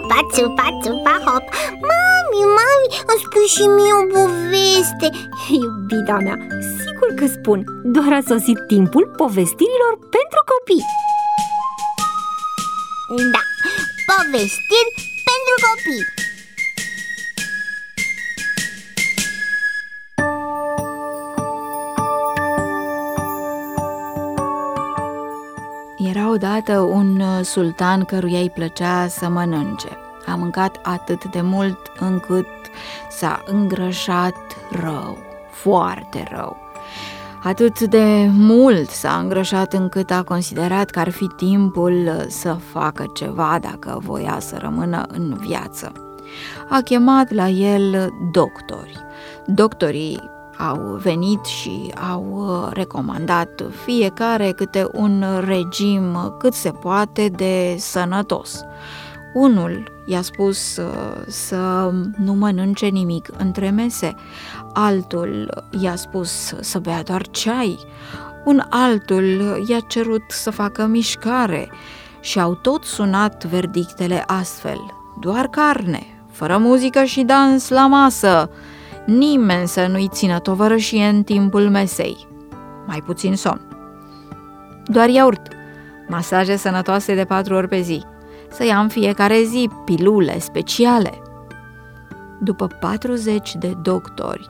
țupa, țupa, țupa, hop. Mami, îmi spui și mie o poveste. Iubita mea, sigur că spun. Doar a sosit timpul povestirilor pentru copii. Da, povestiri pentru copii. Era odată un sultan căruia îi plăcea să mănânce. A mâncat atât de mult încât s-a îngrășat rău, foarte rău. Atât de mult s-a îngrășat încât a considerat că ar fi timpul să facă ceva dacă voia să rămână în viață. A chemat la el doctori. Doctorii au venit și au recomandat fiecare câte un regim cât se poate de sănătos. Unul i-a spus să nu mănânce nimic între mese, altul i-a spus să bea doar ceai, un altul i-a cerut să facă mișcare și au tot sunat verdictele astfel: doar carne, fără muzică și dans la masă, nimeni să nu-i țină tovărășie în timpul mesei, mai puțin somn, doar iaurt, masaje sănătoase de 4 ori pe zi, să ia în fiecare zi pilule speciale. După 40 de doctori,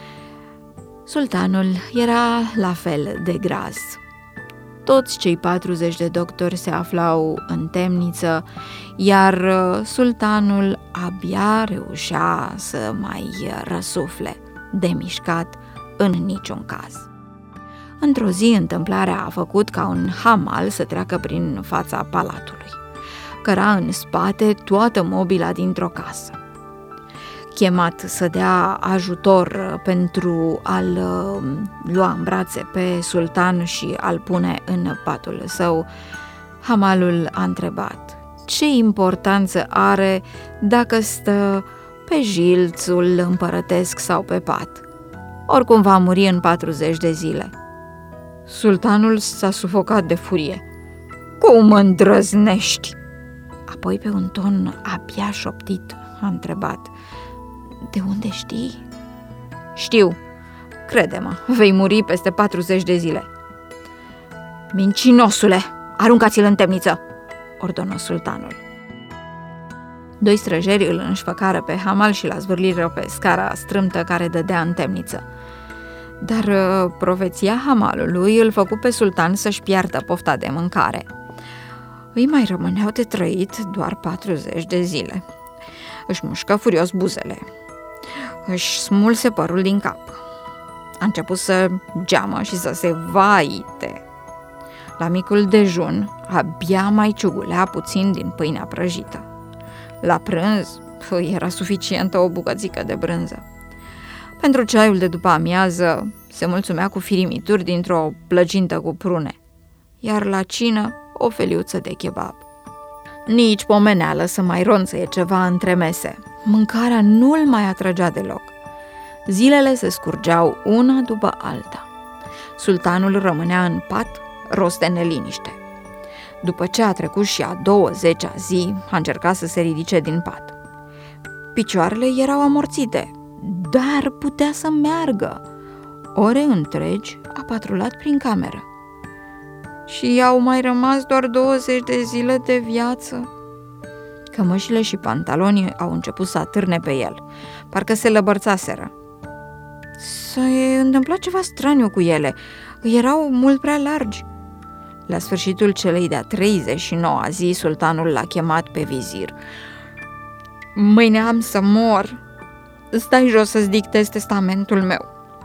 sultanul era la fel de gras. Toți cei 40 de doctori se aflau în temniță, iar sultanul abia reușea să mai răsufle, de mișcat în niciun caz. Într-o zi, întâmplarea a făcut ca un hamal să treacă prin fața palatului. Căra în spate toată mobila dintr-o casă. Chemat să dea ajutor pentru a-l lua în brațe pe sultan și a-l pune în patul său, hamalul a întrebat: ce importanță are dacă stă pe jilțul împărătesc sau pe pat? Oricum va muri în 40 de zile. Sultanul s-a sufocat de furie. Cum îndrăznești? Apoi, pe un ton abia șoptit, a întrebat: de unde știi? Știu, crede-mă, vei muri peste 40 de zile. Mincinosule, aruncați-l în temniță, ordonă sultanul. 2 străjeri îl înșfăcară pe hamal și l-a zvârliră pe scara strâmtă care dădea în temniță. Dar profeția hamalului îl făcu pe sultan să-și piardă pofta de mâncare. Îi mai rămâneau de trăit doar 40 de zile. Își mușcă furios buzele. Își smulse părul din cap. A început să geamă și să se vaite. La micul dejun, abia mai ciugulea puțin din pâinea prăjită. La prânz, era suficientă o bucățică de brânză. Pentru ceaiul de după amiază, se mulțumea cu firimituri dintr-o plăcintă cu prune. Iar la cină, o feliuță de kebab. Nici pomeneală să mai ronțăie ceva între mese. Mâncarea nu-l mai atrăgea deloc. Zilele se scurgeau una după alta. Sultanul rămânea în pat, rost de neliniște. După ce a trecut și a 20-a zi, a încercat să se ridice din pat. Picioarele erau amorțite, dar putea să meargă. Ore întregi a patrulat prin cameră. Și i-au mai rămas doar 20 de zile de viață. Cămășile și pantalonii au început să atârne pe el, parcă se lăbărțaseră. S-a întâmplat ceva straniu cu ele, erau mult prea largi. La sfârșitul celei de-a 39-a zi, sultanul l-a chemat pe vizir. Mâine am să mor, stai jos să-ți dictez testamentul meu.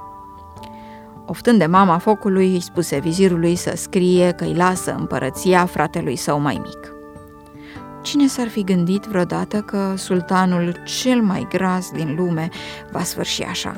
Oftând de mama focului, îi spuse vizirului să scrie că îi lasă împărăția fratelui său mai mic. Cine s-ar fi gândit vreodată că sultanul cel mai gras din lume va sfârși așa?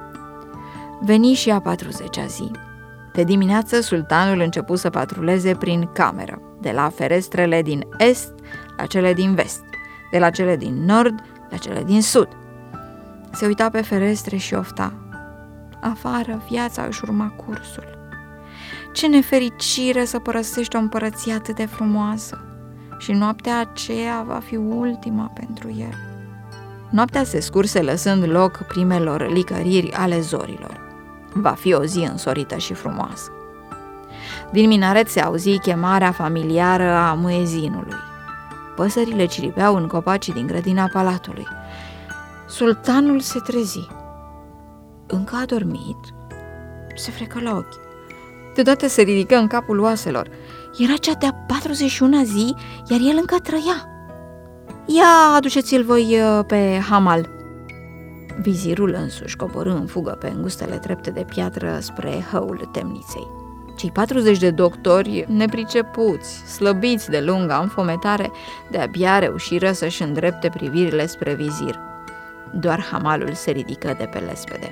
Veni și a 40-a zi. De dimineață, sultanul începu să patruleze prin cameră, de la ferestrele din est la cele din vest, de la cele din nord la cele din sud. Se uita pe ferestre și ofta: afară viața își urma cursul. Ce nefericire să părăsești o împărăție atât de frumoasă! și noaptea aceea va fi ultima pentru el. Noaptea se scurse lăsând loc primelor licăriri ale zorilor. Va fi o zi însorită și frumoasă. Din minaret se auzi chemarea familiară a muezinului. Păsările ciripeau în copacii din grădina palatului. Sultanul se trezi. Încă adormit, se frecă la ochi. Deodată se ridică în capul oaselor. Era cea de-a 41-a zi, iar el încă trăia. Ia, aduceți-l voi pe hamal. Vizirul însuși coborî în fugă pe îngustele trepte de piatră spre hăul temniței. Cei 40 de doctori, nepricepuți, slăbiți de lunga înfometare, de-abia reușiră să-și îndrepte privirile spre vizir. Doar hamalul se ridică de pe lespede.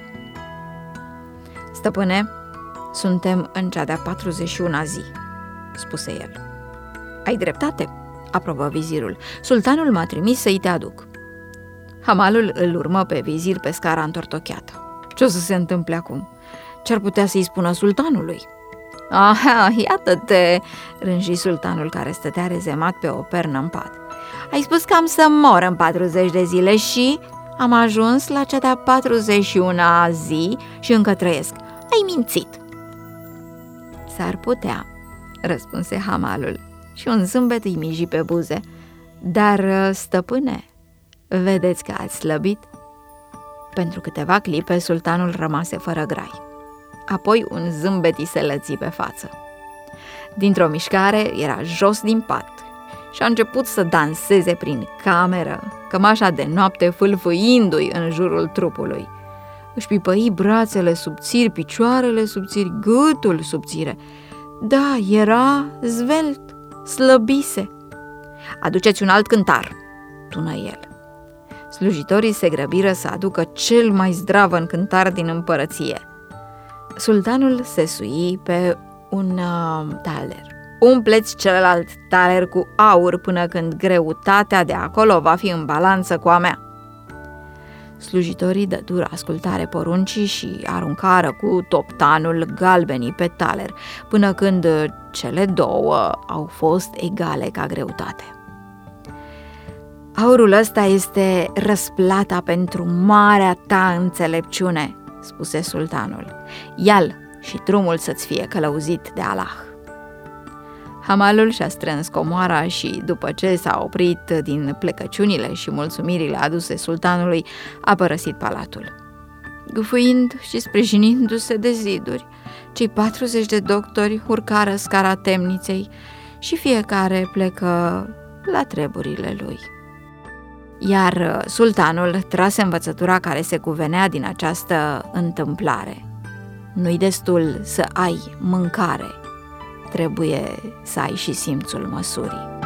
Stăpâne, suntem în cea de-a 41-a zi, spuse el. Ai dreptate, aprobă vizirul. Sultanul m-a trimis să-i te aduc. Hamalul îl urmă pe vizir pe scara întortocheată. Ce o să se întâmple acum? Ce-ar putea să-i spună sultanului? Aha, iată-te, rânji sultanul care stătea rezemat pe o pernă în pat. Ai spus că am să mor în 40 de zile și am ajuns la cea de-a 41-a zi și încă trăiesc. Ai mințit. S-ar putea, răspunse hamalul și un zâmbet îi miji pe buze. Dar, stăpâne, vedeți că ați slăbit? Pentru câteva clipe, sultanul rămase fără grai. Apoi un zâmbet îi se lăți pe față. Dintr-o mișcare era jos din pat și a început să danseze prin cameră, cămașa de noapte fâlfâindu-i în jurul trupului. Își pipăi brațele subțiri, picioarele subțiri, gâtul subțire. Da, era zvelt, slăbise. Aduceți un alt cântar, tună el. Slujitorii se grăbiră să aducă cel mai zdravăn cântar din împărăție. Sultanul se sui pe un taler. Umpleți celălalt taler cu aur până când greutatea de acolo va fi în balanță cu a mea. Slujitorii dădură ascultare poruncii și aruncară cu toptanul galbenii pe taler, până când cele două au fost egale ca greutate. Aurul ăsta este răsplata pentru marea ta înțelepciune, spuse sultanul. Ia-l și drumul să-ți fie călăuzit de Allah. Hamalul și-a strâns comoara și, după ce s-a oprit din plecăciunile și mulțumirile aduse sultanului, a părăsit palatul. Gâfâind și sprijinindu-se de ziduri, cei 40 de doctori urcară scara temniței și fiecare plecă la treburile lui. Iar sultanul trase învățătura care se cuvenea din această întâmplare. Nu-i destul să ai mâncare, trebuie să ai și simțul măsurii.